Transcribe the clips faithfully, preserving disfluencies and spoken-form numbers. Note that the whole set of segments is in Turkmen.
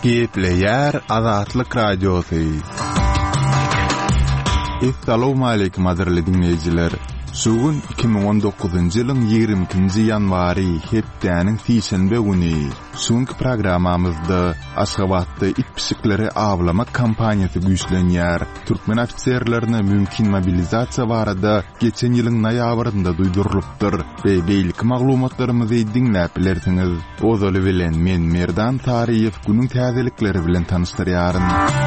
Gepleyer Azatlyk Radiosu. Assalamu alaykum aziz dinleyijiler. Sugun iki bin on dokuzuncu ýylyň ýygrimi ikinji ýanwary hepdeniň sişenbe güni. Suňky programmamyzda Aşgabatda itpişikleri awlama kampaniýasy güýçlenýär. Türkmen ofitserlerini mümkin mobilizasiýa barada geçen ýylyň noýabrynda duýdurylypdyr we beýlik maglumatlarymyzy diňläp bilersiňiz. Ozaly bilen men Merdan Tariýew günüň täzelikleri bilen tanışdyrýaryn.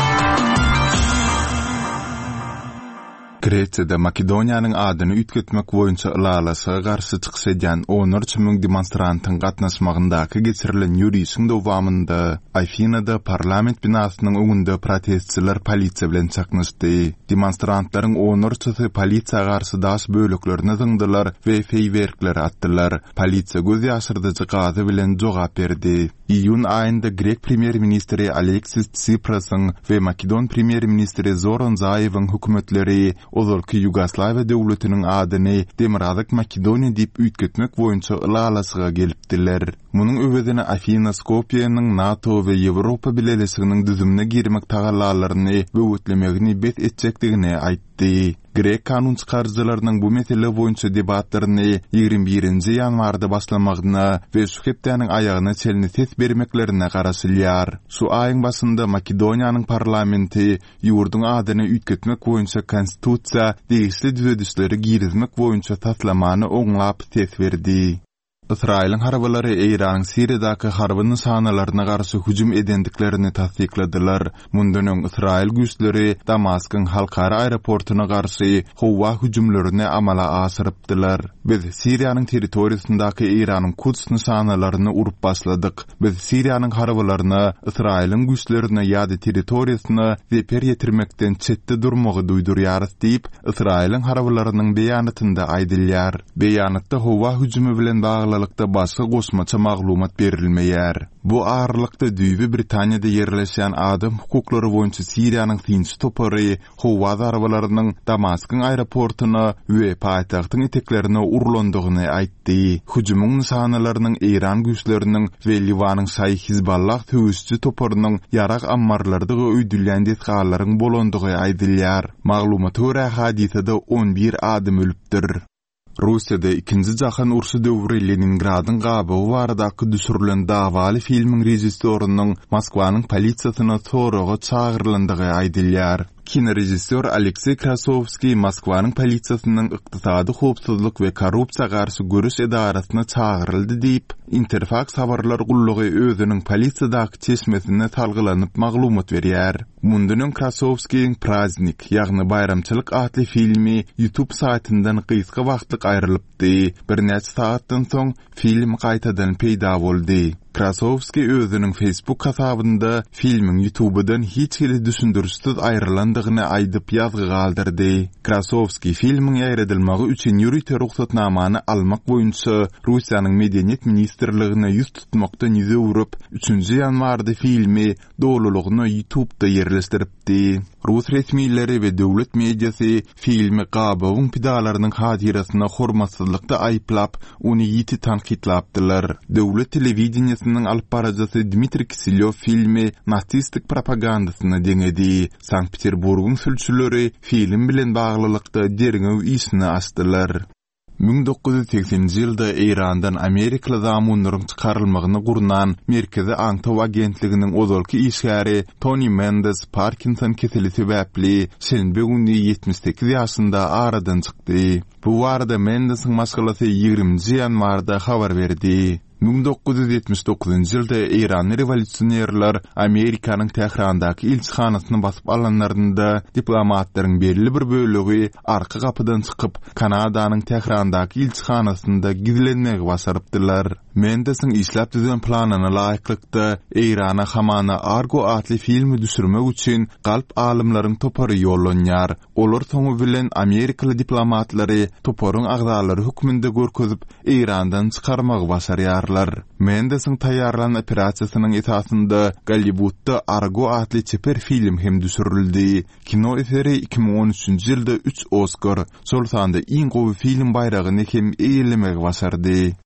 Gretsiýada Makedoniýanyň adyny ütgetmek boýunça ılalasy garşy çykyş edýän on üç müň demonstrantyň gatnaşmagyndaky geçirilen ýürüýüşiň dowamında Afinada parlament binasynyň öňünde protestçiler polisiýa bilen çaknaşdy. Demonstrantlaryň on üçi polisiýa garşy daş böleklerini zyňdylar we feýwerkler atdylar. Polisiýa göz ýaşyrdyjy gazy bilen jogap berdi. İýun aýynda Grek premier ministri Aleksis Tsiprasyň we Makedon premier ministri Zoran Zaewyň hökümetleri ozalky Ýugoslawiýa döwletiniň adyny Demirazak Makedoniýa diýip ütgetmek boýunça ılalasıga gelipdiler. Munyň öwedine Afina Skopje'niň NATO we Ýewropa bileşiginiň düzümine girmek tagallalaryny böwetlemegini bet etjekdigini aýtdy. Grek kanun çykarjylarynyň bu mesele boýunça debatlaryny ýygrimi birinji ýanwarda başlamagyna we şu hepdeniň aýagyna çelini ses bermeklerine garaşylýar. Şu aýyň başynda Makedoniýanyň parlamenti ýurdun adyny ütgetmek boýunça konstitusiýa degişli düzedişleri girizmek boýunça taslamany oňlap ses berdi. İsrail'in harabalary Eýran Siriýadaky harby sanalaryna garşy hüjüm edendiklerini tasdikladylar. Mundan öň Israil güýçleri Damaskyň halkara aeroportuna garşy howa hüjümlerini amala asyrypdylar. Biz Siriýanyň territoriýasyndaky Eýranyň Kuds nysannalaryny urup başladyk. Biz Siriýanyň harabalaryna Israil'in güýçlerine ýa-da territoriýasyna zeper ýetirmekden çetde durmagy duýdurýarys diýip Israil'in harabalarynyň beýanatynda aýdylýar. Beýanatda howa hüjümi bilen bagly başga gosmaça maglumat berilmeýär. Bu ağırlykda Düýbi Britaniýada ýerleşen adam hukuklary boýunça Siriýanyň tinç topary howa zarabalarynyň Damaskyň aeroportuna we paýtagtyň eteklerine urulandygyny aýtdy. Hüjümüň nysannalarynyň Eýran güýçleriniň we Liwanyň Şaý Hizballah töwüsçi toparynyň ýarak ammarlarda öýdülýän detgallaryň bolandygy aýdylýar. Maglumata görä hadisede on bir adam ölüpdir. Russiýada ikinji jahan urşy döwri Leningradyň gabagy baradaky düşürilen dawaly filmiň rejissörynyň Moskwanyň polisiýasyna soraga çağırlandygy aýdylýar. Kinorejissör Aleksey Krasovski Moskwanyň polisiýasynyň ykdysady howpsuzlyk we korrupsiýa garşy görüş edarasyna çağıryldy diýip Interfax habarlar gullugy özüniň polisiýadaky çeşmesine talgylanyp maglumat berýär. Mundan öň Krasovskiň Praznik ýagny bayramçylyk adly filmi YouTube saýtyndan gysga wagtlyk aýrylypdy. Bir neçe saatdan soň film gaýtadan peýda boldy. Krasovski özüniň Facebook hasabynda filmiň YouTube'dan hiç hili düşündürüşsiz aýrylandygyny aýdyp ýazgy galdyrdy. Krasovski filmiň ýaýradylmagy üçin ýürüýte ruhsatnamany almak boýunça Russiýanyň Medeniýet ministrligine ýüz tutmakdan ýüze urup, üçünji ýanwarda filmi dolulygyny YouTube'da ýerleşdiripdi. Rus resmiýetleri we döwlet mediasy filmi gabawyň pidalarynyň hatirasyna hormatsyzlykda aýplap, ony ýiti tanqidlapdylar. Döwlet telewizionynyň alyp barajasy Dmitri Kiselýov filmi natsistik propagandasyny deňedi. Sankt-Peterburgyň sülçüleri film bilen baglylykda derňew işini açdylar. bin dokuz yüz seksenji ýylda Eýrandan Amerikaly zamanlaryň çykarylmagyny gurnan Merkezi Aňtaw agentliginiň ozalky işgäri Tony Mendes Parkinson keseli sebäpli şenbe güni ýetmiş sekiz ýaşynda aradan çykdy. Bu warda Mendesiň maşgalasy ýygrimi ýanwarda habar berdi. bin dokuz yüz ýetmiş dokuzuncu ýylda Eýran rewolýusionerler Amerikanyň Tehrandaky ilçihanasyny basyp alanlarynda diplomatlaryň belli bir bölegi arka kapydan çykyp Kanadanyň Tehrandaky ilçihanasynda gizlenmegi başarypdylar. Mendesiň işläp düzen planyna laýyklykda Eýrana hamana Argo adly filmi düşürmek üçin galp alymlaryň topary ýollanýar. Olar soňu bilen Amerikaly diplomatlary toparyň agdalary hükmünde görkezip Eýrandan çykarmagy başarýarlar. Mendesiň taýýarlanan operasiýasynyň esasynda Hollywoodda Argo adly çeper film hem düşürildi. Kino eseri iki bin on üçünji ýylda üç Oscar, şol sanda iň gowy film bayragyny hem eýlemegi başardy.